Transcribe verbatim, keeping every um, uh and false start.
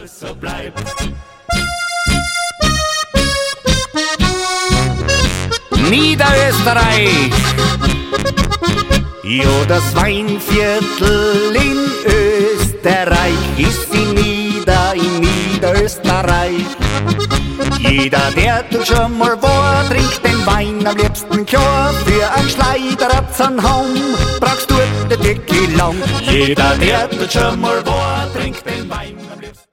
so bleibt. Niederösterreich, jo, das Weinviertel in Österreich ist in Nieder, in Niederösterreich. Jeder, der du schon mal war, trinkt den Wein am liebsten klar. Für ein Schleideratz an Haum brauchst du den Deckel lang. Jeder, der du schon mal war, trinkt